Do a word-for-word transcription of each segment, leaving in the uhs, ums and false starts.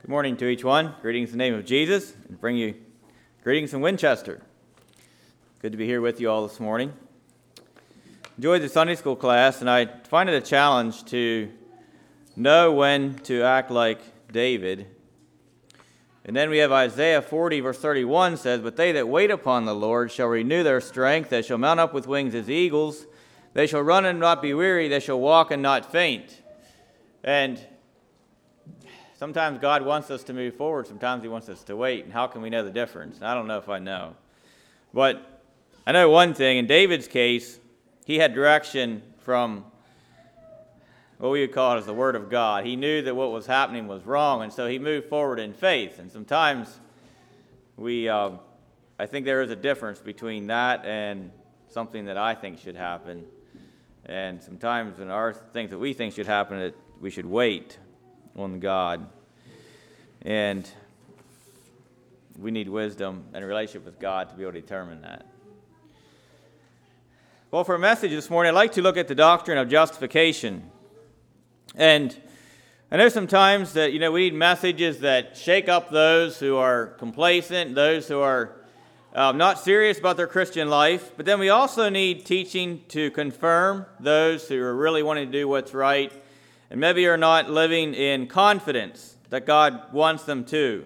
Good morning to each one. Greetings in the name of Jesus, and bring you greetings from Winchester. Good to be here with you all this morning. Enjoyed the Sunday school class, and I find it a challenge to know when to act like David. And then we have Isaiah forty, verse thirty-one says, "But they that wait upon the Lord shall renew their strength. They shall mount up with wings as eagles. They shall run and not be weary. They shall walk and not faint." And sometimes God wants us to move forward. Sometimes he wants us to wait. And how can we know the difference? I don't know if I know. But I know one thing. In David's case, he had direction from what we would call it as the Word of God. He knew that what was happening was wrong, and so he moved forward in faith. And sometimes we, uh, I think there is a difference between that and something that I think should happen. And sometimes in our things that we think should happen, that we should wait on God. And we need wisdom and a relationship with God to be able to determine that. Well, for a message this morning, I'd like to look at the doctrine of justification. And I know sometimes that, you know, we need messages that shake up those who are complacent, those who are um, not serious about their Christian life. But then we also need teaching to confirm those who are really wanting to do what's right and maybe are not living in confidence that God wants them to.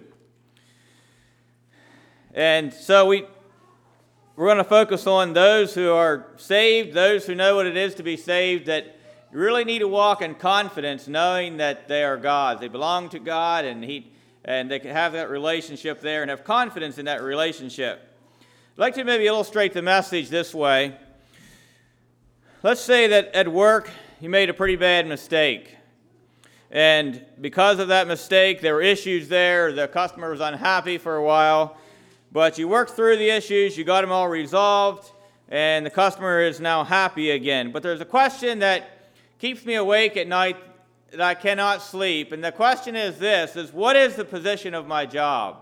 And so we, we're going to focus on those who are saved, those who know what it is to be saved, that really need to walk in confidence, knowing that they are God's. They belong to God, and He, and they can have that relationship there and have confidence in that relationship. I'd like to maybe illustrate the message this way. Let's say that at work you made a pretty bad mistake. And because of that mistake, there were issues there. The customer was unhappy for a while. But you worked through the issues, you got them all resolved, and the customer is now happy again. But there's a question that keeps me awake at night that I cannot sleep. And the question is this, is what is the position of my job?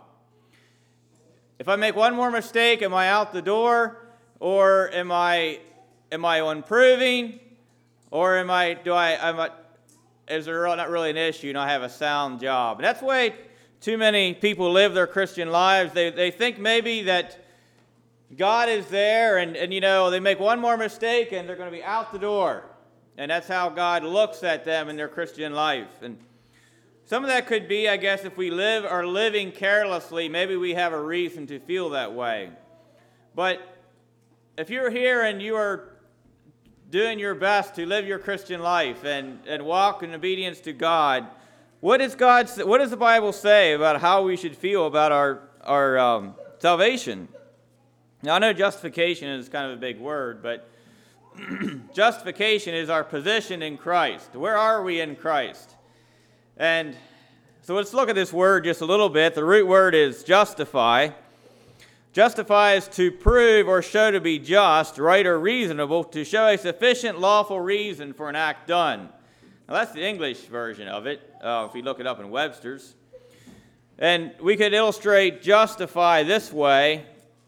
If I make one more mistake, am I out the door? Or am I am I improving? Or am I do I am I, is there not really an issue and I have a sound job? And that's the way too many people live their Christian lives. They they think maybe that God is there and, and you know, they make one more mistake and they're going to be out the door. And that's how God looks at them in their Christian life. And some of that could be, I guess, if we live are living carelessly, maybe we have a reason to feel that way. But if you're here and you are doing your best to live your Christian life and, and walk in obedience to God, what does God, what does the Bible say about how we should feel about our, our um, salvation? Now, I know justification is kind of a big word, but justification is our position in Christ. Where are we in Christ? And so let's look at this word just a little bit. The root word is justify. Justify is to prove or show to be just, right, or reasonable, to show a sufficient lawful reason for an act done. Now that's the English version of it, uh, if we look it up in Webster's. And we could illustrate justify this way.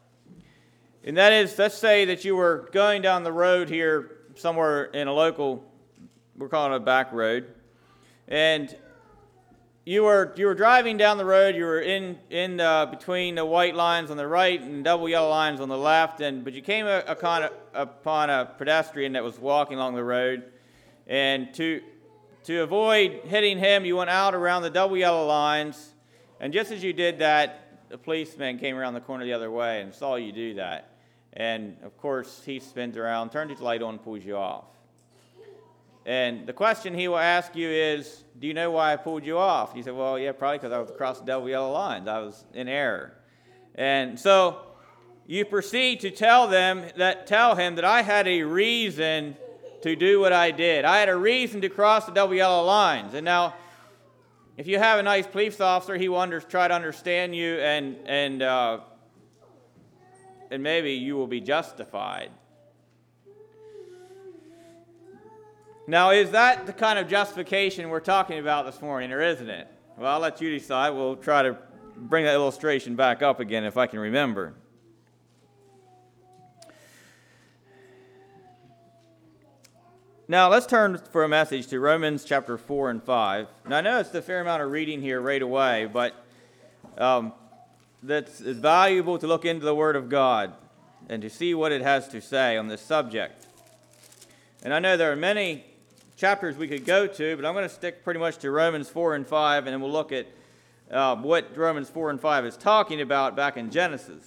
And that is, let's say that you were going down the road here somewhere in a local, we're calling it a back road, and you were you were driving down the road. You were in in uh, between the white lines on the right and double yellow lines on the left, and but you came upon a, upon a pedestrian that was walking along the road, and to to avoid hitting him, you went out around the double yellow lines, and just as you did that, the policeman came around the corner the other way and saw you do that. And, of course, he spins around, turns his light on, and pulls you off. And the question he will ask you is, do you know why I pulled you off? You say, well, yeah, probably because I was across the double yellow lines. I was in error. And so you proceed to tell them that tell him that I had a reason to do what I did. I had a reason to cross the double yellow lines. And now, if you have a nice police officer, he will under, try to understand you and and uh, and maybe you will be justified. Now, is that the kind of justification we're talking about this morning, or isn't it? Well, I'll let you decide. We'll try to bring that illustration back up again if I can remember. Now, let's turn for a message to Romans chapter four and five. Now, I know it's a fair amount of reading here right away, but um, that's, it's valuable to look into the Word of God and to see what it has to say on this subject. And I know there are many chapters we could go to, but I'm going to stick pretty much to Romans four and five, and then we'll look at uh, what Romans four and five is talking about back in Genesis.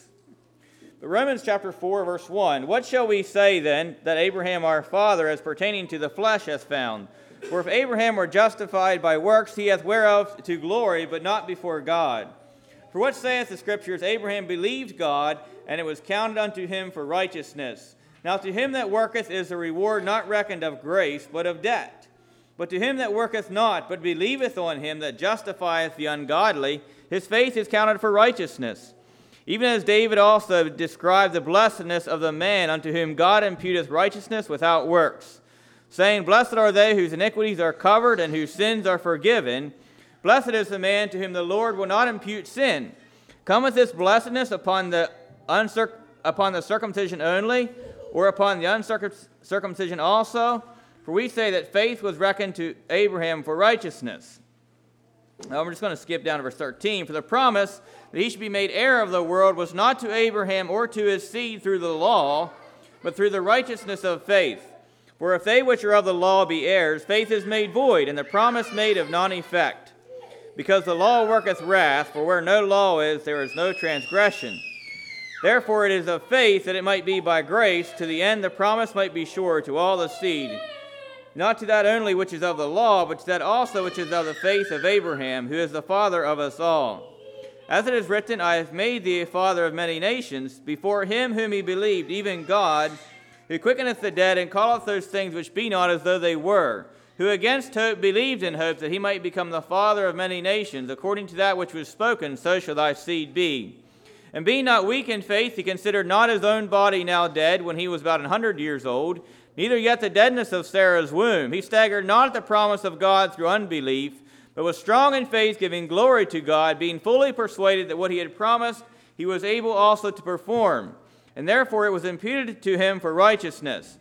But Romans chapter four, verse one, "What shall we say then that Abraham our father, as pertaining to the flesh, hath found? For if Abraham were justified by works, he hath whereof to glory, but not before God. For what saith the Scriptures? Abraham believed God, and it was counted unto him for righteousness. Now to him that worketh is the reward not reckoned of grace, but of debt. But to him that worketh not, but believeth on him that justifieth the ungodly, his faith is counted for righteousness. Even as David also described the blessedness of the man unto whom God imputeth righteousness without works, saying, Blessed are they whose iniquities are covered and whose sins are forgiven. Blessed is the man to whom the Lord will not impute sin. Cometh this blessedness upon the, uncirc- upon the circumcision only, or upon the uncircumcision also? For we say that faith was reckoned to Abraham for righteousness." Now we're just going to skip down to verse thirteen. "For the promise that he should be made heir of the world was not to Abraham or to his seed through the law, but through the righteousness of faith. For if they which are of the law be heirs, faith is made void, and the promise made of none effect. Because the law worketh wrath, for where no law is, there is no transgression. Therefore it is of faith that it might be by grace, to the end the promise might be sure to all the seed, not to that only which is of the law, but to that also which is of the faith of Abraham, who is the father of us all. As it is written, I have made thee a father of many nations, before him whom he believed, even God, who quickeneth the dead, and calleth those things which be not as though they were, who against hope believed in hope that he might become the father of many nations, according to that which was spoken, so shall thy seed be. And being not weak in faith, he considered not his own body now dead, when he was about an hundred years old, neither yet the deadness of Sarah's womb. He staggered not at the promise of God through unbelief, but was strong in faith, giving glory to God, being fully persuaded that what he had promised he was able also to perform. And therefore it was imputed to him for righteousness.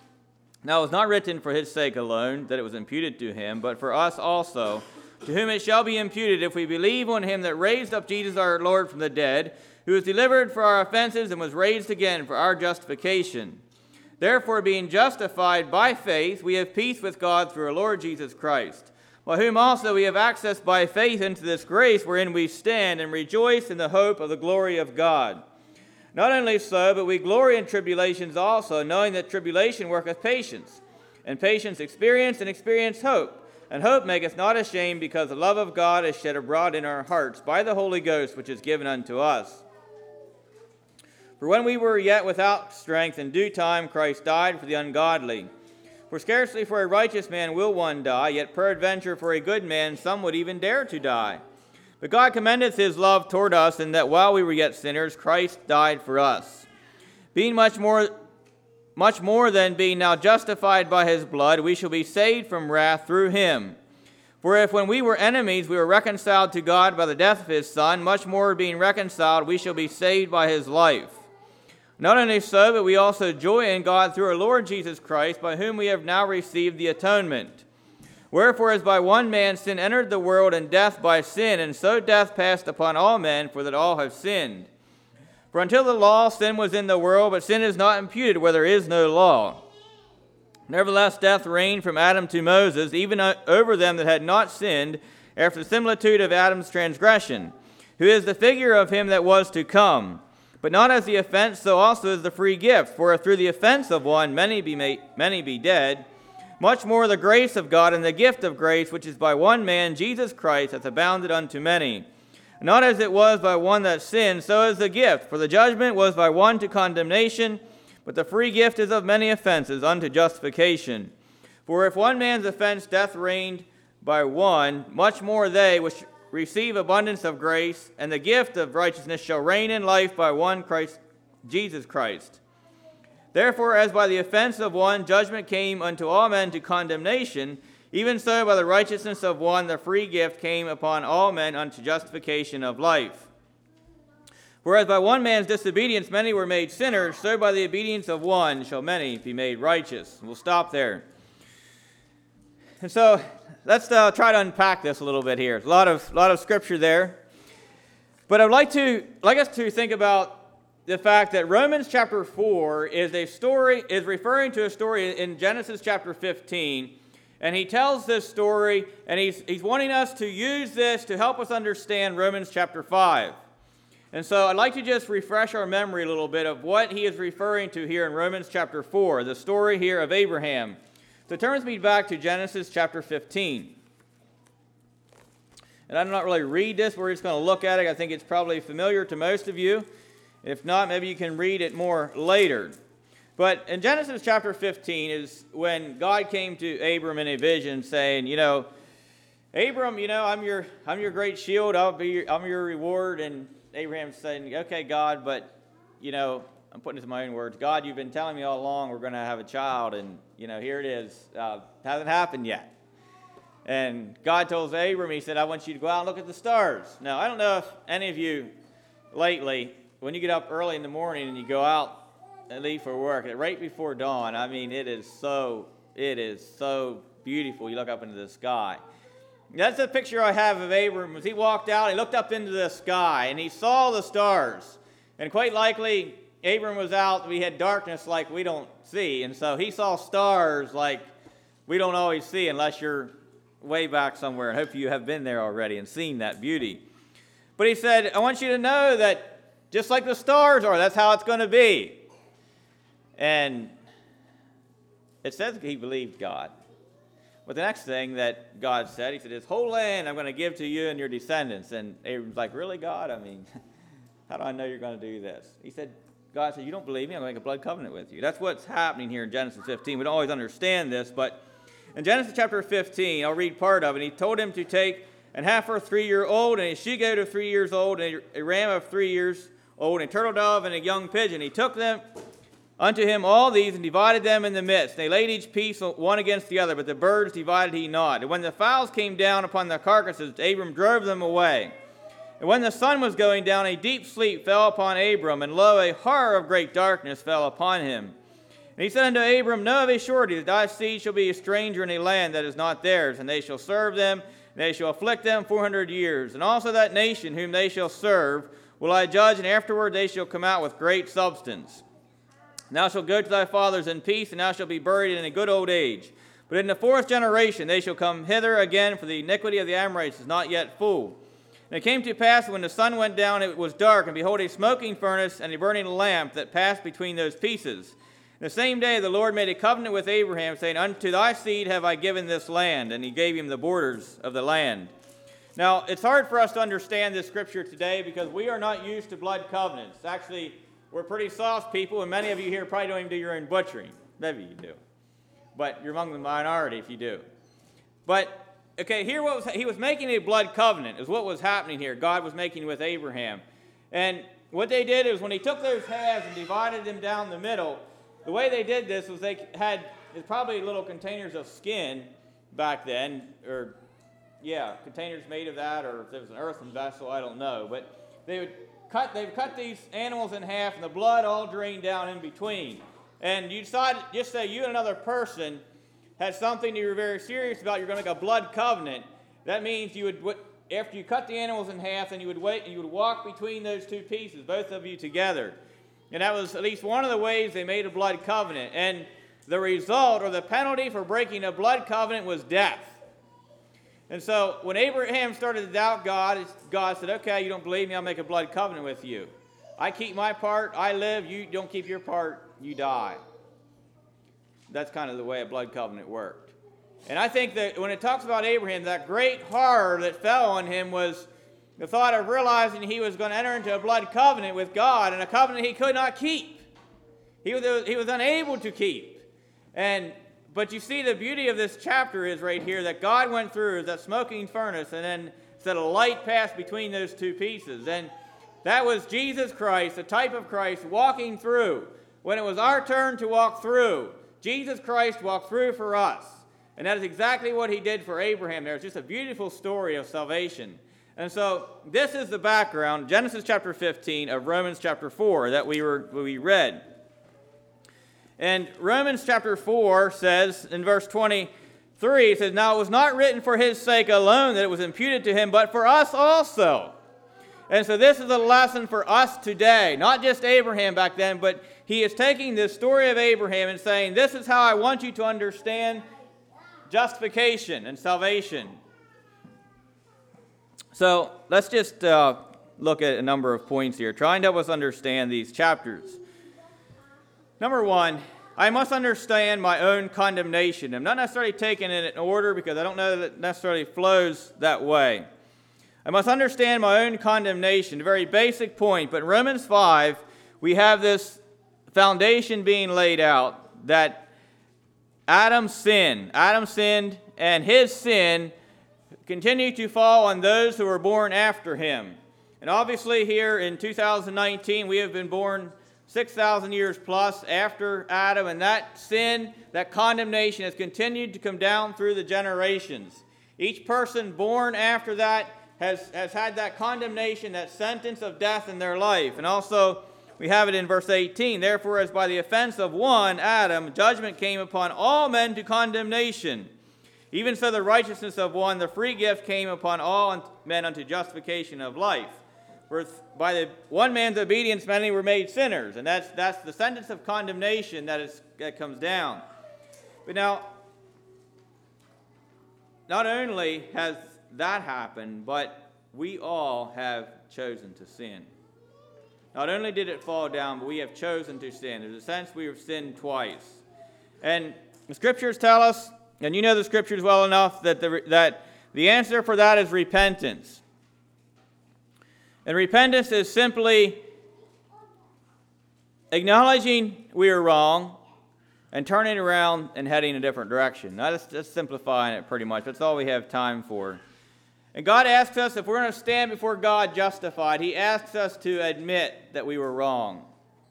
Now it was not written for his sake alone that it was imputed to him, but for us also, to whom it shall be imputed if we believe on him that raised up Jesus our Lord from the dead, who was delivered for our offenses and was raised again for our justification. Therefore, being justified by faith, we have peace with God through our Lord Jesus Christ, by whom also we have access by faith into this grace wherein we stand, and rejoice in the hope of the glory of God. Not only so, but we glory in tribulations also, knowing that tribulation worketh patience, and patience experience, and experience hope. And hope maketh not ashamed, because the love of God is shed abroad in our hearts by the Holy Ghost, which is given unto us. For when we were yet without strength, in due time Christ died for the ungodly. For scarcely for a righteous man will one die, yet peradventure for a good man some would even dare to die. But God commendeth his love toward us, in that while we were yet sinners, Christ died for us. Being much more, much more than being now justified by his blood, we shall be saved from wrath through him. For if when we were enemies we were reconciled to God by the death of his Son, much more being reconciled we shall be saved by his life. Not only so, but we also joy in God through our Lord Jesus Christ, by whom we have now received the atonement. Wherefore, as by one man sin entered the world, and death by sin, and so death passed upon all men, for that all have sinned. For until the law, sin was in the world, but sin is not imputed where there is no law. Nevertheless, death reigned from Adam to Moses, even over them that had not sinned, after the similitude of Adam's transgression, who is the figure of him that was to come. But not as the offense, so also is the free gift. For if through the offense of one many be made, many be dead, much more the grace of God and the gift of grace, which is by one man, Jesus Christ, hath abounded unto many. Not as it was by one that sinned, so is the gift. For the judgment was by one to condemnation, but the free gift is of many offenses unto justification. For if one man's offense death reigned by one, much more they which receive abundance of grace, and the gift of righteousness shall reign in life by one Christ, Jesus Christ. Therefore, as by the offense of one judgment came unto all men to condemnation, even so by the righteousness of one the free gift came upon all men unto justification of life. Whereas by one man's disobedience many were made sinners, so by the obedience of one shall many be made righteous. We'll stop there. And so let's uh, try to unpack this a little bit here. There's a lot of, lot of scripture there. But I'd like, to, like us to think about the fact that Romans chapter four is a story, is referring to a story in Genesis chapter fifteen. And he tells this story, and he's, he's wanting us to use this to help us understand Romans chapter five. And so I'd like to just refresh our memory a little bit of what he is referring to here in Romans chapter four, the story here of Abraham. So it turns me back to Genesis chapter fifteen. And I'm not really read this, we're just going to look at it. I think it's probably familiar to most of you. If not, maybe you can read it more later. But in Genesis chapter fifteen is when God came to Abram in a vision saying, you know, Abram, you know, I'm your I'm your great shield, I'll be your, I'm your reward. And Abraham's saying, okay, God, but, you know, I'm putting this in my own words. God, you've been telling me all along we're going to have a child, and, you know, here it is. Uh, hasn't happened yet. And God told Abram, he said, I want you to go out and look at the stars. Now, I don't know if any of you lately, when you get up early in the morning and you go out and leave for work, right before dawn, I mean, it is so, it is so beautiful. You look up into the sky. That's the picture I have of Abram. As he walked out, he looked up into the sky, and he saw the stars. And quite likely, Abram was out, we had darkness like we don't see, and so he saw stars like we don't always see unless you're way back somewhere, and hope you have been there already and seen that beauty. But he said, I want you to know that just like the stars are, that's how it's going to be. And it says he believed God. But the next thing that God said, he said, this whole land I'm going to give to you and your descendants. And Abram's like, really, God? I mean, how do I know you're going to do this? He said, God said, you don't believe me? I'm going to make a blood covenant with you. That's what's happening here in Genesis fifteen. We don't always understand this, but in Genesis chapter fifteen, I'll read part of it. He told him to take an heifer three-year-old, and a she-goat of three years old, and a ram of three years old, and a turtle dove, and a young pigeon. He took them unto him all these, and divided them in the midst. They laid each piece one against the other, but the birds divided he not. And when the fowls came down upon the carcasses, Abram drove them away. And when the sun was going down, a deep sleep fell upon Abram, and lo, a horror of great darkness fell upon him. And he said unto Abram, know of a surety that thy seed shall be a stranger in a land that is not theirs, and they shall serve them, and they shall afflict them four hundred years. And also that nation whom they shall serve will I judge, and afterward they shall come out with great substance. And thou shalt go to thy fathers in peace, and thou shalt be buried in a good old age. But in the fourth generation they shall come hither again, for the iniquity of the Amorites is not yet full. And it came to pass, when the sun went down, it was dark, and behold, a smoking furnace and a burning lamp that passed between those pieces. And the same day the Lord made a covenant with Abraham, saying, unto thy seed have I given this land. And he gave him the borders of the land. Now, it's hard for us to understand this scripture today because we are not used to blood covenants. Actually, we're pretty soft people, and many of you here probably don't even do your own butchering. Maybe you do. But you're among the minority if you do. But, okay, here what was, he was making a blood covenant is what was happening here. God was making with Abraham. And what they did is when he took those halves and divided them down the middle, the way they did this was they had probably little containers of skin back then, or, yeah, containers made of that, or if there was an earthen vessel, I don't know. But they would cut, they would cut these animals in half, and the blood all drained down in between. And you decide, just say you and another person had something you were very serious about, you're going to make a blood covenant. That means you would, after you cut the animals in half, and you would wait, and you would walk between those two pieces, both of you together. And that was at least one of the ways they made a blood covenant. And the result, or the penalty for breaking a blood covenant, was death. And so when Abraham started to doubt God, God said, okay, you don't believe me, I'll make a blood covenant with you. I keep my part, I live, you don't keep your part, you die. That's kind of the way a blood covenant worked. And I think that when it talks about Abraham, that great horror that fell on him was the thought of realizing he was going to enter into a blood covenant with God, and a covenant he could not keep. He was, he was unable to keep. And But you see, the beauty of this chapter is right here that God went through that smoking furnace, and then said a light passed between those two pieces. And that was Jesus Christ, the type of Christ, walking through. When it was our turn to walk through, Jesus Christ walked through for us. And that is exactly what he did for Abraham. There's just a beautiful story of salvation. And so this is the background, Genesis chapter fifteen of Romans chapter four that we were we read. And Romans chapter four says in verse twenty, three, it says, "Now it was not written for his sake alone that it was imputed to him, but for us also." And so this is a lesson for us today, not just Abraham back then, but he is taking this story of Abraham and saying, this is how I want you to understand justification and salvation. So let's just uh, look at a number of points here, trying to help us understand these chapters. Number one, I must understand my own condemnation. I'm not necessarily taking it in order because I don't know that it necessarily flows that way. I must understand my own condemnation, a very basic point. But in Romans five, we have this foundation being laid out that Adam sinned. Adam sinned, and his sin continued to fall on those who were born after him. And obviously here in two thousand nineteen, we have been born six thousand years plus after Adam, and that sin, that condemnation has continued to come down through the generations. Each person born after that has, has had that condemnation, that sentence of death in their life. And also, we have it in verse eighteen, "Therefore, as by the offense of one, Adam, judgment came upon all men to condemnation. Even so the righteousness of one, the free gift, came upon all men unto justification of life. For by the one man's obedience many were made sinners." And that's that's the sentence of condemnation that is that comes down. But now, not only has that happened, but we all have chosen to sin. Not only did it fall down, but we have chosen to sin. There's a sense we have sinned twice. And the Scriptures tell us, and you know the Scriptures well enough, that the, that the answer for that is repentance. And repentance is simply acknowledging we are wrong and turning around and heading a different direction. Now, that's just simplifying it pretty much. That's all we have time for. And God asks us, if we're going to stand before God justified, He asks us to admit that we were wrong.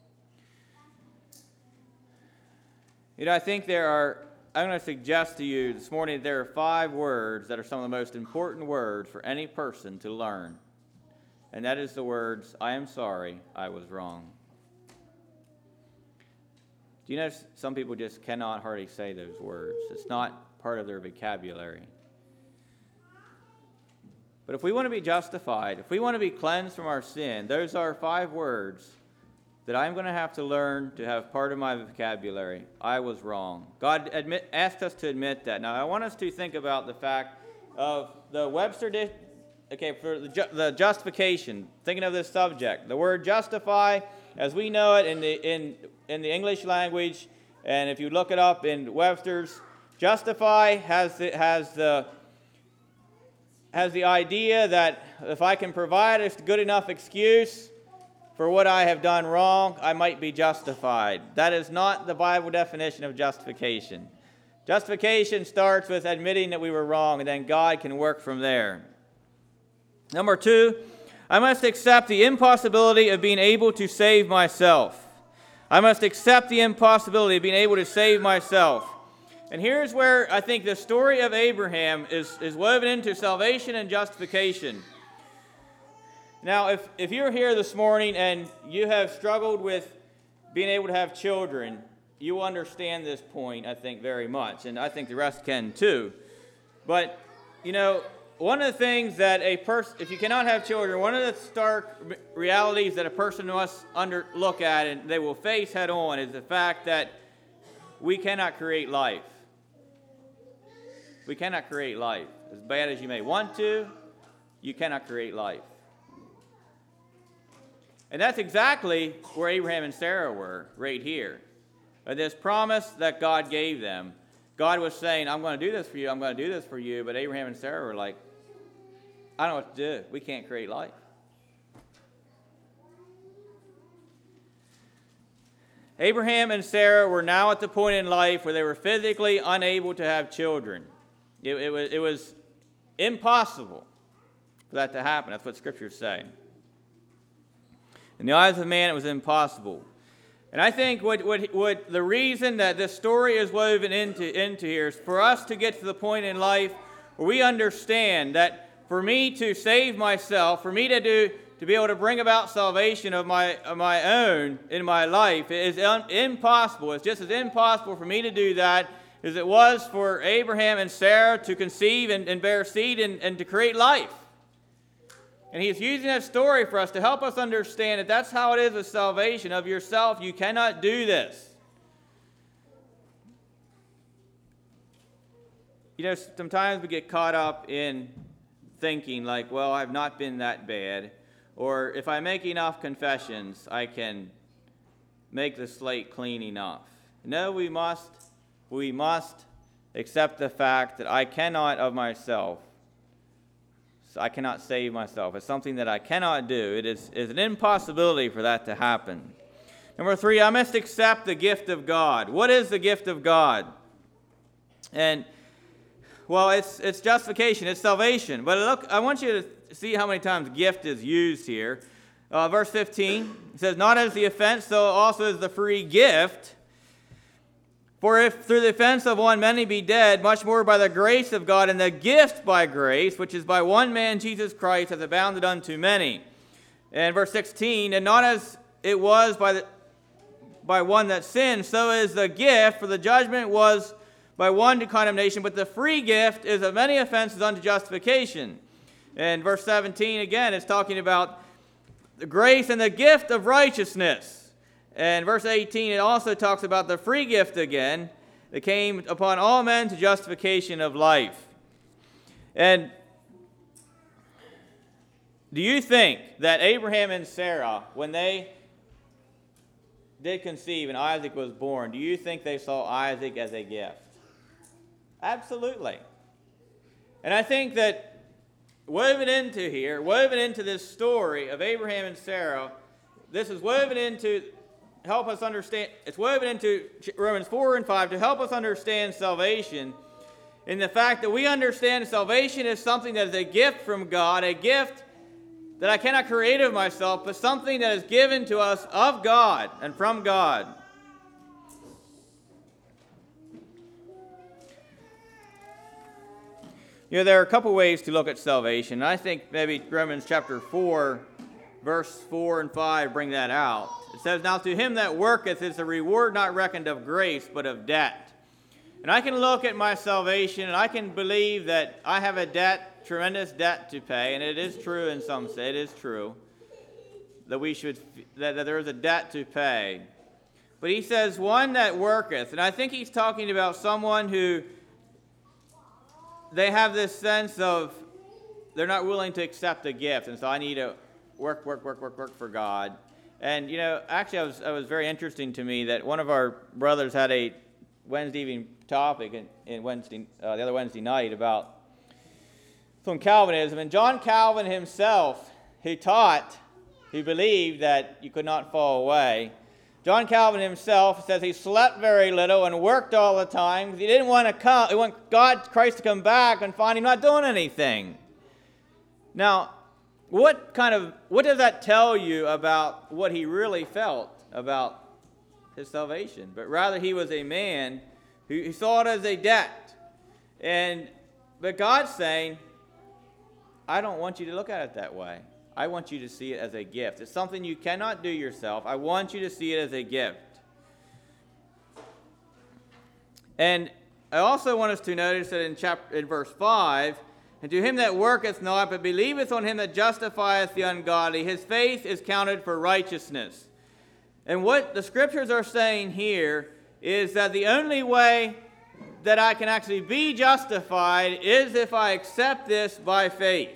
You know, I think there are, I'm going to suggest to you this morning that there are five words that are some of the most important words for any person to learn. And that is the words, "I am sorry, I was wrong." Do you know some people just cannot hardly say those words? It's not part of their vocabulary. But if we want to be justified, if we want to be cleansed from our sin, those are five words that I'm going to have to learn to have part of my vocabulary. I was wrong. God admit, asked us to admit that. Now, I want us to think about the fact of the Webster, di- okay, for the, ju- the justification, thinking of this subject. The word justify, as we know it in the, in, in the English language, and if you look it up in Webster's, justify has the, has the has the idea that if I can provide a good enough excuse for what I have done wrong, I might be justified. That is not the Bible definition of justification. Justification starts with admitting that we were wrong, and then God can work from there. Number two, I must accept the impossibility of being able to save myself. I must accept the impossibility of being able to save myself. And here's where I think the story of Abraham is, is woven into salvation and justification. Now, if, if you're here this morning and you have struggled with being able to have children, you will understand this point, I think, very much. And I think the rest can too. But, you know, one of the things that a person, if you cannot have children, one of the stark realities that a person must under, look at and they will face head on is the fact that we cannot create life. We cannot create life. As bad as you may want to, you cannot create life. And that's exactly where Abraham and Sarah were, right here. But this promise that God gave them, God was saying, I'm going to do this for you, I'm going to do this for you. But Abraham and Sarah were like, I don't know what to do. We can't create life. Abraham and Sarah were now at the point in life where they were physically unable to have children. It, it, was, it was impossible for that to happen. That's what Scriptures say. In the eyes of man, it was impossible. And I think what, what, what the reason that this story is woven into, into here is for us to get to the point in life where we understand that for me to save myself, for me to do to be able to bring about salvation of my of my own in my life, it is un, impossible. It's just as impossible for me to do that as it was for Abraham and Sarah to conceive and, and bear seed and, and to create life. And he's using that story for us to help us understand that that's how it is with salvation. Of yourself, you cannot do this. You know, sometimes we get caught up in thinking like, well, I've not been that bad. Or if I make enough confessions, I can make the slate clean enough. No, we must, we must accept the fact that I cannot of myself. So I cannot save myself. It's something that I cannot do. It is, is an impossibility for that to happen. Number three, I must accept the gift of God. What is the gift of God? And Well, it's it's justification, it's salvation. But look, I want you to see how many times gift is used here. Uh, verse fifteen, it says, not as the offense, so also as the free gift. For if through the offense of one many be dead, much more by the grace of God and the gift by grace, which is by one man, Jesus Christ, hath abounded unto many. And verse sixteen, and not as it was by the by one that sinned, so is the gift, for the judgment was by one to condemnation, but the free gift is of many offenses unto justification. And verse seventeen, again, is talking about the grace and the gift of righteousness. And verse eighteen, it also talks about the free gift again that came upon all men to justification of life. And do you think that Abraham and Sarah, when they did conceive and Isaac was born, do you think they saw Isaac as a gift? Absolutely. And I think that woven into here, woven into this story of Abraham and Sarah, this is woven into, help us understand, it's woven into Romans four and five to help us understand salvation in the fact that we understand salvation is something that is a gift from God, a gift that I cannot create of myself, but something that is given to us of God and from God. You know, there are a couple ways to look at salvation. I think maybe Romans chapter four, verse four and five bring that out. It says, now to him that worketh is a reward not reckoned of grace, but of debt. And I can look at my salvation, and I can believe that I have a debt, tremendous debt to pay, and it is true in some say, it is true, that we should, that, that there is a debt to pay. But he says, one that worketh, and I think he's talking about someone who they have this sense of they're not willing to accept a gift, and so I need to work, work, work, work, work for God. And, you know, actually it was, it was very interesting to me that one of our brothers had a Wednesday evening topic in, in Wednesday, uh, the other Wednesday night about some Calvinism. And John Calvin himself, he taught, he believed that you could not fall away. John Calvin himself says he slept very little and worked all the time. He didn't want to come. He wanted God, Christ, to come back and find him not doing anything. Now, what kind of what does that tell you about what he really felt about his salvation? But rather, he was a man who, who saw it as a debt, and but God's saying, "I don't want you to look at it that way. I want you to see it as a gift. It's something you cannot do yourself. I want you to see it as a gift." And I also want us to notice that in chapter in verse five, and to him that worketh not, but believeth on him that justifieth the ungodly, his faith is counted for righteousness. And what the scriptures are saying here is that the only way that I can actually be justified is if I accept this by faith.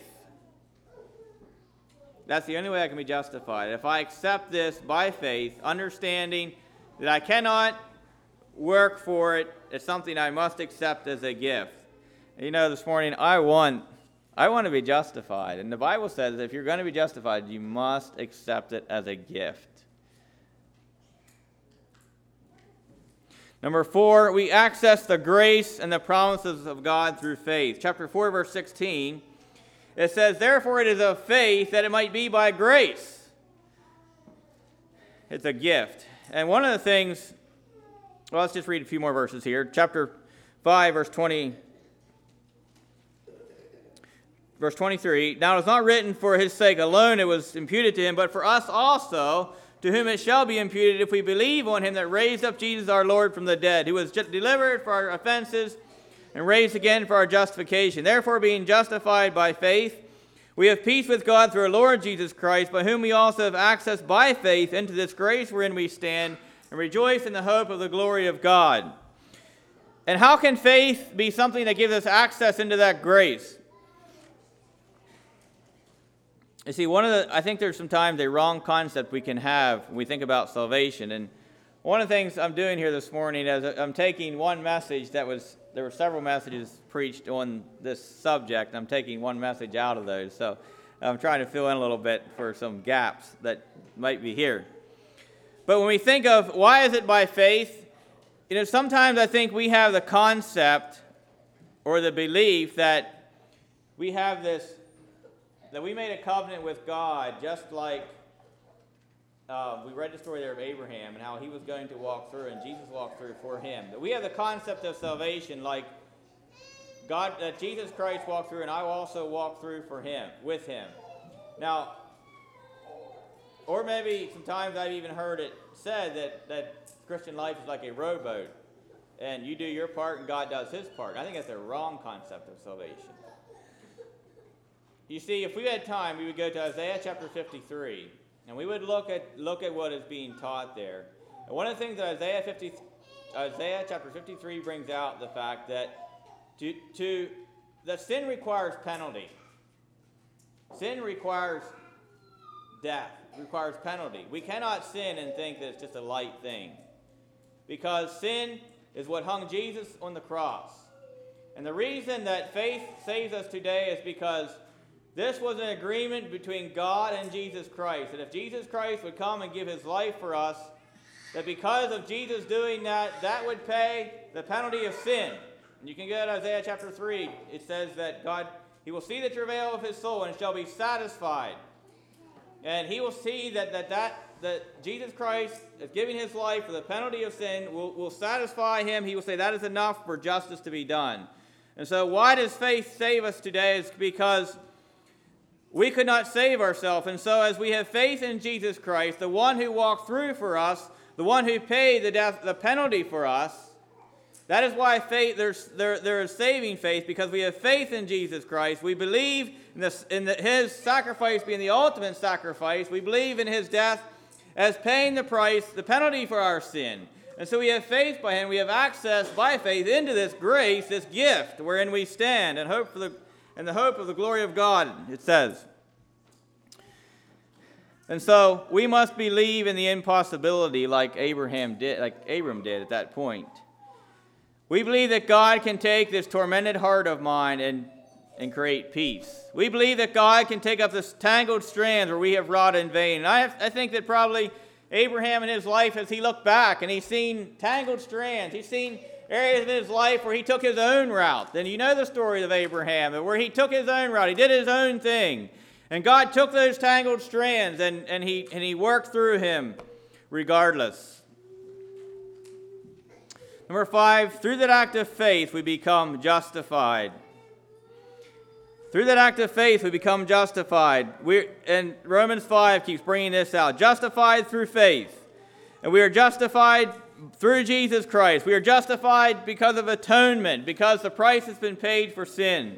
That's the only way I can be justified. If I accept this by faith, understanding that I cannot work for it, it's something I must accept as a gift. And you know, this morning, I want, I want to be justified. And the Bible says if you're going to be justified, you must accept it as a gift. Number four, we access the grace and the promises of God through faith. Chapter four, verse sixteen. It says, therefore it is of faith that it might be by grace. It's a gift. And one of the things, well, let's just read a few more verses here. Chapter five, verse twenty, verse twenty-three. Now it was not written for his sake alone, it was imputed to him, but for us also, to whom it shall be imputed if we believe on him that raised up Jesus our Lord from the dead, who was delivered for our offenses and raised again for our justification. Therefore, being justified by faith, we have peace with God through our Lord Jesus Christ, by whom we also have access by faith into this grace wherein we stand, and rejoice in the hope of the glory of God. And how can faith be something that gives us access into that grace? You see, one of the, I think there's sometimes a wrong concept we can have when we think about salvation. And one of the things I'm doing here this morning is I'm taking one message that was, there were several messages preached on this subject. I'm taking one message out of those. So I'm trying to fill in a little bit for some gaps that might be here. But when we think of why is it by faith, you know, sometimes I think we have the concept or the belief that we have this, that we made a covenant with God just like uh, we read the story there of Abraham and how he was going to walk through and Jesus walked through for him. That we have the concept of salvation like God, that Jesus Christ walked through and I also walk through for him, with him. Now, or maybe sometimes I've even heard it said that, that Christian life is like a rowboat and you do your part and God does his part. I think that's a wrong concept of salvation. You see, if we had time, we would go to Isaiah chapter fifty-three, and we would look at look at what is being taught there. And one of the things that Isaiah fifty, Isaiah chapter fifty-three brings out the fact that to to that sin requires penalty. Sin requires death. Requires penalty. We cannot sin and think that it's just a light thing, because sin is what hung Jesus on the cross. And the reason that faith saves us today is because this was an agreement between God and Jesus Christ, that if Jesus Christ would come and give his life for us, that because of Jesus doing that, that would pay the penalty of sin. And you can go to Isaiah chapter three. It says that God, he will see the travail of his soul and shall be satisfied. And he will see that that, that, that Jesus Christ is giving his life for the penalty of sin will, will satisfy him. He will say that is enough for justice to be done. And so why does faith save us today? Is because we could not save ourselves, and so as we have faith in Jesus Christ, the one who walked through for us, the one who paid the death, the penalty for us, that is why faith there's there there is saving faith, because we have faith in Jesus Christ. We believe in this in the, his sacrifice being the ultimate sacrifice. We believe in his death as paying the price, the penalty for our sin, and so we have faith by him. We have access by faith into this grace, this gift, wherein we stand and hope for the. And the hope of the glory of God, it says. And so we must believe in the impossibility like Abraham did, like Abram did at that point. We believe that God can take this tormented heart of mine and, and create peace. We believe that God can take up this tangled strands where we have wrought in vain. And I, have, I think that probably Abraham in his life, as he looked back and he's seen tangled strands, he's seen areas in his life where he took his own route. And you know the story of Abraham, where he took his own route. He did his own thing. And God took those tangled strands and, and, he, and he worked through him regardless. Number five, through that act of faith we become justified. Through that act of faith we become justified. We're, and Romans five keeps bringing this out. Justified through faith. And we are justified through Jesus Christ. We are justified because of atonement, because the price has been paid for sin.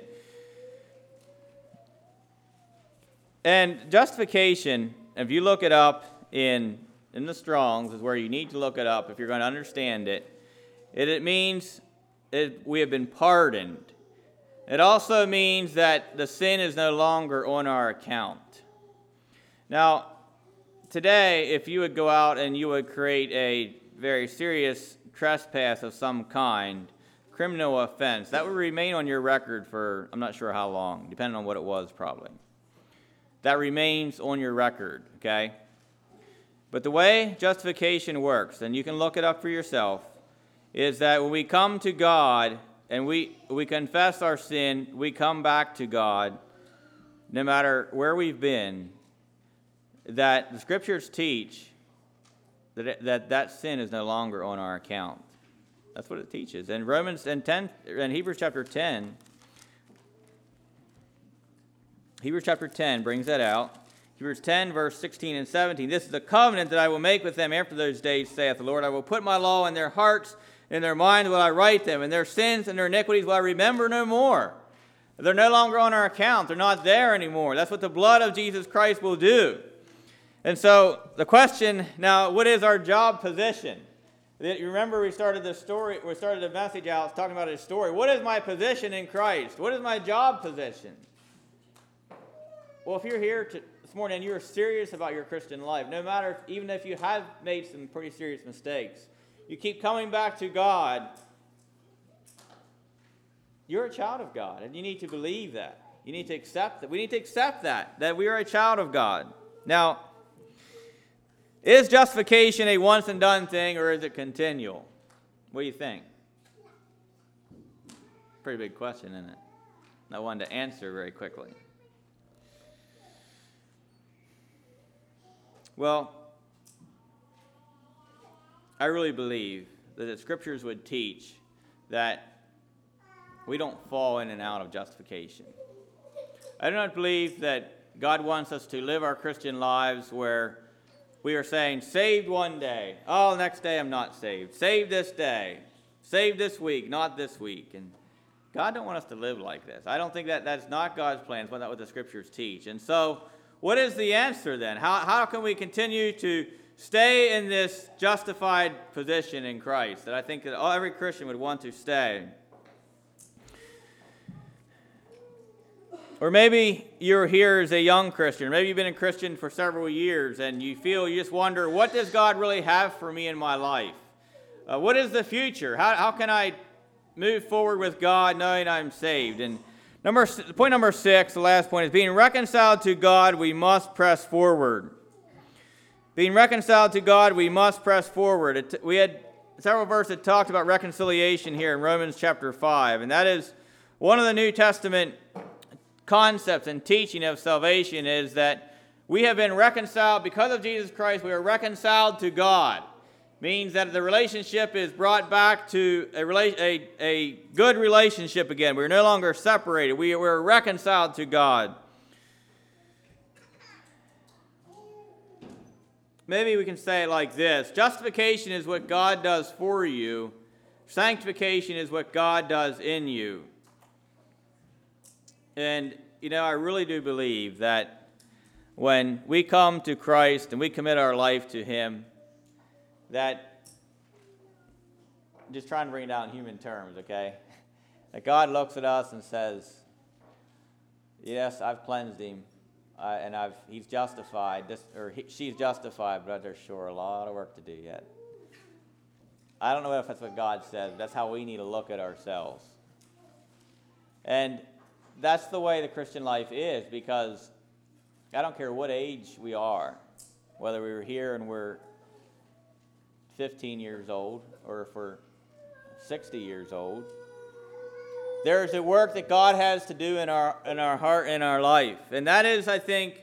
And justification, if you look it up in, in the Strong's, is where you need to look it up if you're going to understand it. It, it means it, we have been pardoned. It also means that the sin is no longer on our account. Now, today, if you would go out and you would create a very serious trespass of some kind, criminal offense, that would remain on your record for, I'm not sure how long, depending on what it was probably. That remains on your record, okay? But the way justification works, and you can look it up for yourself, is that when we come to God and we, we confess our sin, we come back to God, no matter where we've been, that the Scriptures teach that it, that, that sin is no longer on our account. That's what it teaches. And Romans and ten and Hebrews chapter ten, Hebrews chapter ten brings that out. Hebrews ten, verse sixteen and seventeen. This is the covenant that I will make with them after those days, saith the Lord. I will put my law in their hearts, in their minds will I write them, and their sins and their iniquities will I remember no more. They're no longer on our account. They're not there anymore. That's what the blood of Jesus Christ will do. And so the question now, what is our job position? You remember we started the story, we started the message out talking about his story. What is my position in Christ? What is my job position? Well, if you're here to, this morning and you're serious about your Christian life, no matter, even if you have made some pretty serious mistakes, you keep coming back to God, you're a child of God, and you need to believe that. You need to accept that. We need to accept that, that we are a child of God. Now, is justification a once and done thing, or is it continual? What do you think? Pretty big question, isn't it? Not one to answer very quickly. Well, I really believe that the Scriptures would teach that we don't fall in and out of justification. I do not believe that God wants us to live our Christian lives where we are saying, saved one day. Oh, next day I'm not saved. Saved this day. Saved this week, not this week. And God don't want us to live like this. I don't think that that's not God's plan. It's not what the Scriptures teach. And so, what is the answer then? How, how can we continue to stay in this justified position in Christ that I think that every Christian would want to stay? Or maybe you're here as a young Christian. Maybe you've been a Christian for several years and you feel, you just wonder, what does God really have for me in my life? Uh, what is the future? How, how can I move forward with God knowing I'm saved? And number point number six, the last point, is being reconciled to God, we must press forward. Being reconciled to God, we must press forward. It, we had several verses that talked about reconciliation here in Romans chapter five, and that is one of the New Testament concepts and teaching of salvation is that we have been reconciled because of Jesus Christ. We are reconciled to God. Means that the relationship is brought back to a, a, a good relationship again. We're no longer separated. We, we're reconciled to God. Maybe we can say it like this. Justification is what God does for you. Sanctification is what God does in you. And, you know, I really do believe that when we come to Christ and we commit our life to Him, that, just trying to bring it down in human terms, okay? That God looks at us and says, yes, I've cleansed him, uh, and I've he's justified, this, or he, she's justified, but there's sure a lot of work to do yet. I don't know if that's what God says, but that's how we need to look at ourselves. And that's the way the Christian life is, because I don't care what age we are, whether we were here and we're fifteen years old or if we're sixty years old, there is a work that God has to do in our in our heart, in our life. And that is, I think,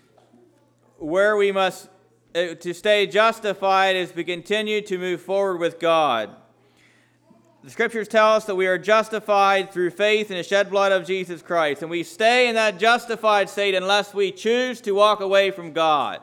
where we must, uh, to stay justified is to continue to move forward with God. The Scriptures tell us that we are justified through faith in the shed blood of Jesus Christ. And we stay in that justified state unless we choose to walk away from God.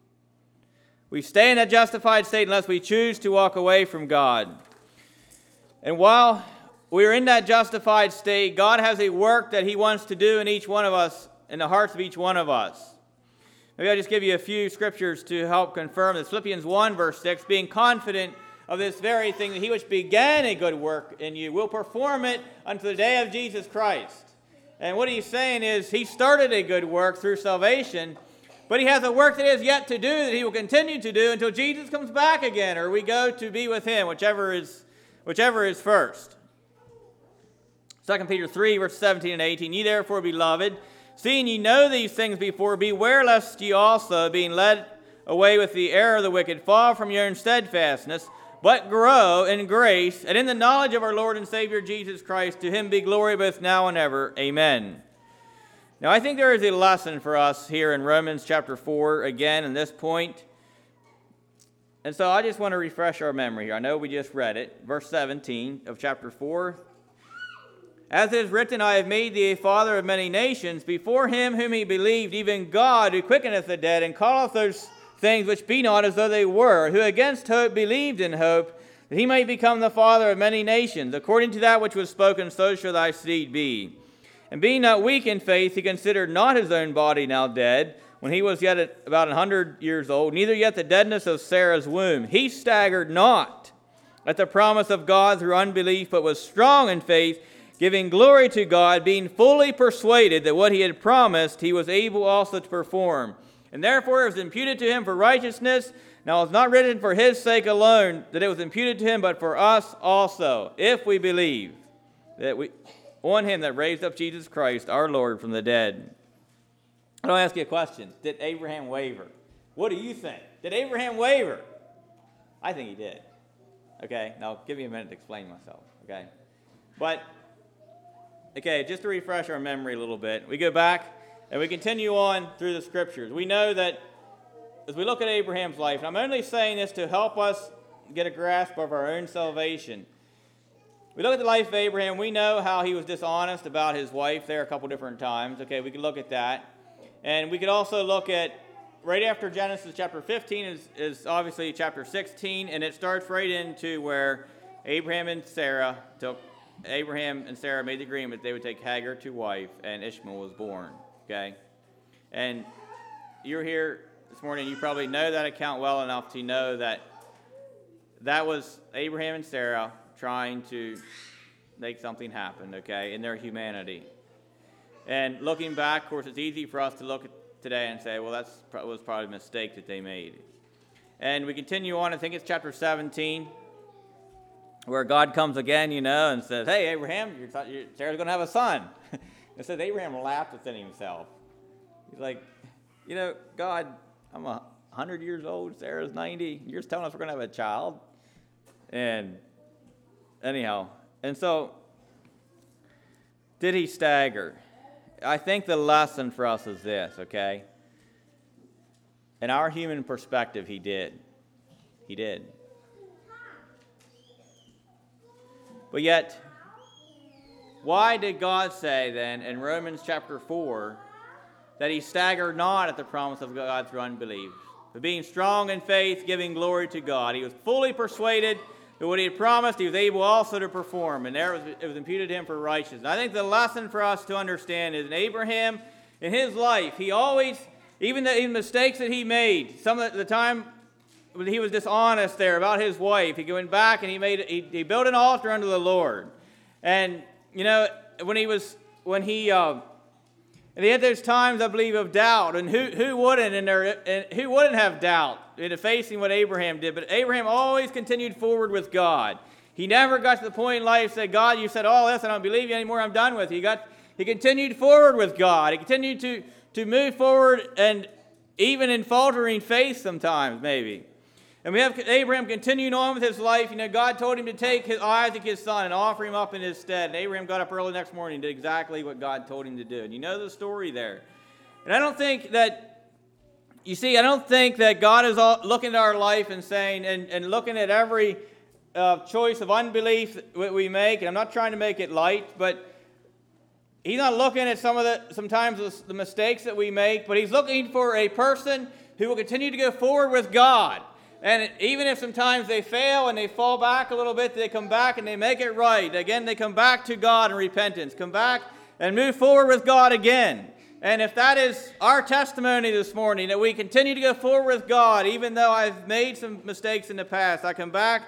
We stay in that justified state unless we choose to walk away from God. And while we're in that justified state, God has a work that He wants to do in each one of us, in the hearts of each one of us. Maybe I'll just give you a few scriptures to help confirm this. Philippians one, verse six, being confident of this very thing, that He which began a good work in you will perform it unto the day of Jesus Christ. And what He's saying is He started a good work through salvation, but He has a work that is yet to do that He will continue to do until Jesus comes back again, or we go to be with Him, whichever is, whichever is first. Second Peter three, verses seventeen and eighteen, ye therefore, beloved, seeing ye know these things before, beware lest ye also, being led away with the error of the wicked, fall from your own steadfastness, but grow in grace and in the knowledge of our Lord and Savior Jesus Christ. To Him be glory both now and ever. Amen. Now, I think there is a lesson for us here in Romans chapter four, again, in this point. And so I just want to refresh our memory here. I know we just read it. Verse seventeen of chapter four. As it is written, I have made thee a father of many nations, before him whom he believed, even God, who quickeneth the dead, and calleth those things which be not as though they were, who against hope believed in hope, that he might become the father of many nations. According to that which was spoken, so shall thy seed be. And being not weak in faith, he considered not his own body now dead, when he was yet about a hundred years old, neither yet the deadness of Sarah's womb. He staggered not at the promise of God through unbelief, but was strong in faith, giving glory to God, being fully persuaded that what he had promised he was able also to perform. And therefore it was imputed to him for righteousness. Now it was not written for his sake alone that it was imputed to him, but for us also, if we believe that we on him that raised up Jesus Christ, our Lord, from the dead. I want to ask you a question. Did Abraham waver? What do you think? Did Abraham waver? I think he did. Okay, now give me a minute to explain myself. Okay, but okay, just to refresh our memory a little bit, we go back and we continue on through the scriptures. We know that as we look at Abraham's life, and I'm only saying this to help us get a grasp of our own salvation. We look at the life of Abraham, we know how he was dishonest about his wife there a couple different times. Okay, we could look at that. And we could also look at, right after Genesis chapter fifteen is, is obviously chapter sixteen, and it starts right into where Abraham and Sarah took, Abraham and Sarah made the agreement they would take Hagar to wife, and Ishmael was born. Okay? And you're here this morning, you probably know that account well enough to know that that was Abraham and Sarah trying to make something happen, okay, in their humanity. And looking back, of course, it's easy for us to look at today and say, well, that was probably a mistake that they made. And we continue on, I think it's chapter seventeen, where God comes again, you know, and says, hey, Abraham, you're, you're, Sarah's going to have a son. It says Abraham laughed within himself. He's like, you know, God, I'm a hundred years old, Sarah's ninety, you're just telling us we're going to have a child? And anyhow, and so, did he stagger? I think the lesson for us is this, okay? In our human perspective, he did. He did. But yet, why did God say then in Romans chapter four that he staggered not at the promise of God through unbelief, but being strong in faith, giving glory to God? He was fully persuaded that what he had promised, he was able also to perform, and there it was, it was imputed to him for righteousness. I think the lesson for us to understand is in Abraham, in his life, he always, even the even mistakes that he made, some of the, the time when he was dishonest there about his wife, he went back and he made he, he built an altar unto the Lord. And you know, when he was when he uh, and he had those times, I believe, of doubt, and who who wouldn't in there, and who wouldn't have doubt in facing what Abraham did? But Abraham always continued forward with God. He never got to the point in life said, "God, you said all this, I don't believe you anymore. I'm done with you." He got he continued forward with God. He continued to to move forward, and even in faltering faith sometimes, maybe. And we have Abraham continuing on with his life. You know, God told him to take his Isaac, his son, and offer him up in his stead. And Abraham got up early the next morning and did exactly what God told him to do. And you know the story there. And I don't think that, you see, I don't think that God is all, looking at our life and saying, and, and looking at every uh, choice of unbelief that we make. And I'm not trying to make it light, but he's not looking at some of the, sometimes the, the mistakes that we make, but he's looking for a person who will continue to go forward with God. And even if sometimes they fail and they fall back a little bit, they come back and they make it right. Again, they come back to God in repentance. Come back and move forward with God again. And if that is our testimony this morning, that we continue to go forward with God, even though I've made some mistakes in the past, I come back,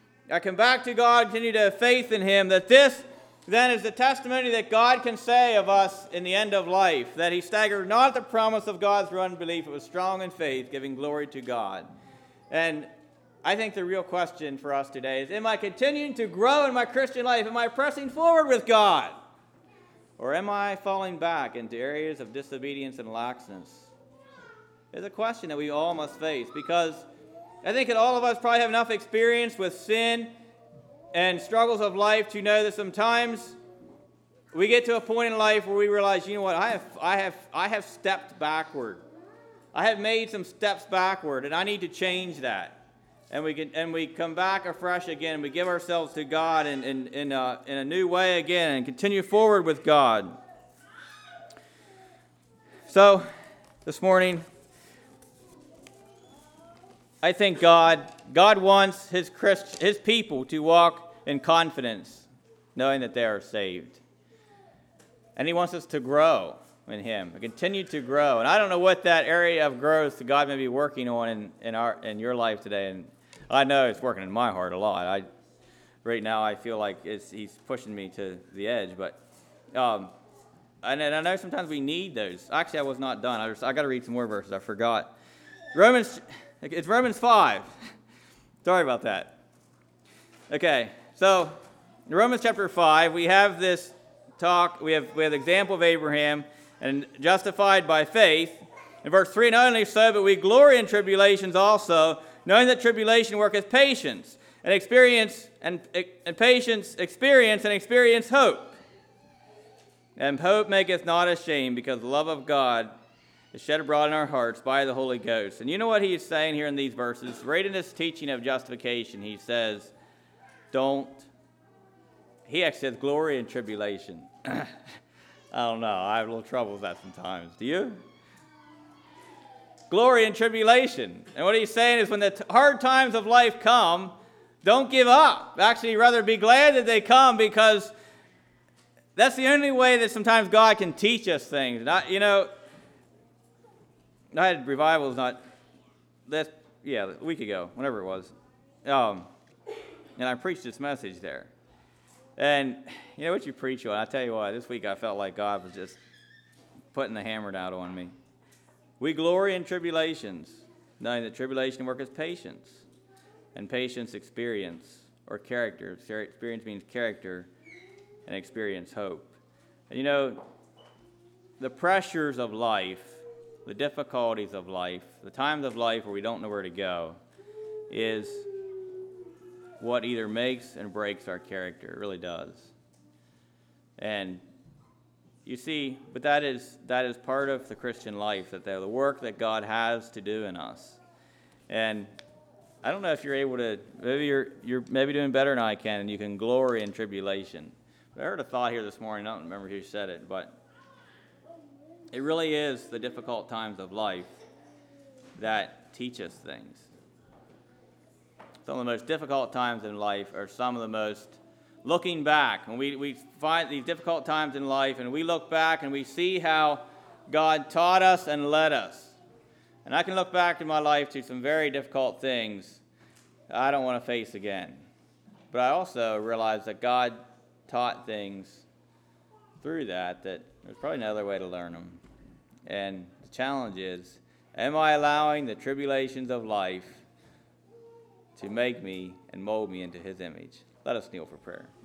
I come back to God, continue to have faith in Him, that this then is the testimony that God can say of us in the end of life, that He staggered not at the promise of God through unbelief, but was strong in faith, giving glory to God. And I think the real question for us today is, am I continuing to grow in my Christian life? Am I pressing forward with God? Or am I falling back into areas of disobedience and laxness? It's a question that we all must face, because I think that all of us probably have enough experience with sin and struggles of life to know that sometimes we get to a point in life where we realize, you know what, I have, I have, I have stepped backward. I have made some steps backward, and I need to change that. and we can, and we come back afresh again. We give ourselves to God in, in, in, a, in a new way again and continue forward with God. So, this morning, I think God, God wants his, Christ, his people to walk in confidence, knowing that they are saved. And he wants us to grow in him, to continue to grow. And I don't know what that area of growth that God may be working on in, in, our, in your life today. And I know it's working in my heart a lot. I, right now I feel like it's, he's pushing me to the edge. But um, and, and I know sometimes we need those. Actually, I was not done. I, just, I got to read some more verses. I forgot. Romans, it's Romans five. Sorry about that. Okay, so in Romans chapter five, we have this talk. We have we have the example of Abraham and justified by faith. In verse three, not only so, but we glory in tribulations also, knowing that tribulation worketh patience, and experience and, and patience experience, and experience hope. And hope maketh not ashamed, because the love of God is shed abroad in our hearts by the Holy Ghost. And you know what he is saying here in these verses? Right in this teaching of justification, he says, don't, he actually says glory in tribulation. I don't know. I have a little trouble with that sometimes. Do you? Glory in tribulation. And what he's saying is when the t- hard times of life come, don't give up. Actually, rather be glad that they come, because that's the only way that sometimes God can teach us things. Not, you know, I had revivals not, that, yeah, a week ago, whenever it was. Um, and I preached this message there. And you know what you preach on? I tell you what, this week I felt like God was just putting the hammer down on me. We glory in tribulations, knowing that tribulation worketh patience, and patience experience, or character. Experience means character, and experience hope. And you know, the pressures of life, the difficulties of life, the times of life where we don't know where to go, is what either makes and breaks our character. It really does. And you see, but that is that is part of the Christian life, that the work that God has to do in us. And I don't know if you're able to, maybe you're you're maybe doing better than I can, and you can glory in tribulation. But I heard a thought here this morning, I don't remember who said it, but it really is the difficult times of life that teach us things. Some of the most difficult times in life are some of the most, looking back, when we, we find these difficult times in life and we look back and we see how God taught us and led us. And I can look back in my life to some very difficult things I don't want to face again. But I also realize that God taught things through that, that there's probably another way to learn them. And the challenge is, am I allowing the tribulations of life to make me and mold me into his image? Let us kneel for prayer.